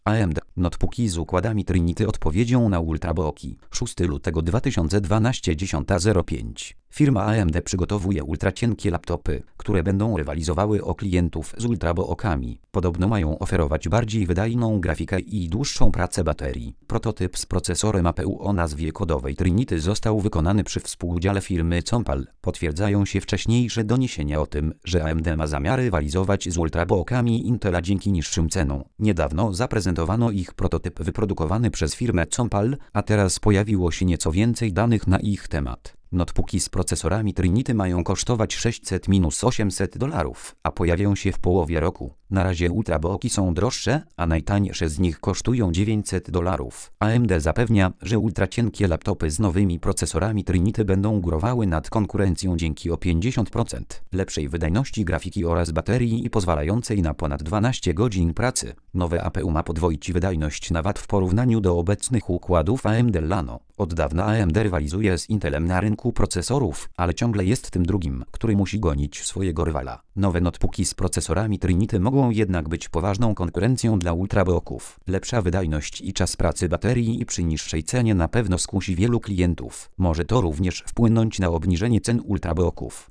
AMD notebooki z układami Trinity odpowiedzią na ultrabooki. 6 lutego 2012 10:05. Firma AMD przygotowuje ultracienkie laptopy, które będą rywalizowały o klientów z ultrabookami. Podobno mają oferować bardziej wydajną grafikę i dłuższą pracę baterii. Prototyp z procesorem APU o nazwie kodowej Trinity został wykonany przy współudziale firmy Compal. Potwierdzają się wcześniejsze doniesienia o tym, że AMD ma zamiar rywalizować z ultrabookami Intela dzięki niższym cenom. Niedawno zaprezentowano ich prototyp wyprodukowany przez firmę Compal, a teraz pojawiło się nieco więcej danych na ich temat. Notebooki z procesorami Trinity mają kosztować $600–800, a pojawią się w połowie roku. Na razie ultrabooki są droższe, a najtańsze z nich kosztują $900. AMD zapewnia, że ultracienkie laptopy z nowymi procesorami Trinity będą górowały nad konkurencją dzięki o 50% lepszej wydajności grafiki oraz baterii i pozwalającej na ponad 12 godzin pracy. Nowe APU ma podwoić wydajność na Watt w porównaniu do obecnych układów AMD Llano. Od dawna AMD rywalizuje z Intelem na rynku procesorów, ale ciągle jest tym drugim, który musi gonić swojego rywala. Nowe notebooki z procesorami Trinity mogą jednak być poważną konkurencją dla ultrabooków. Lepsza wydajność i czas pracy baterii i przy niższej cenie na pewno skusi wielu klientów. Może to również wpłynąć na obniżenie cen ultrabooków.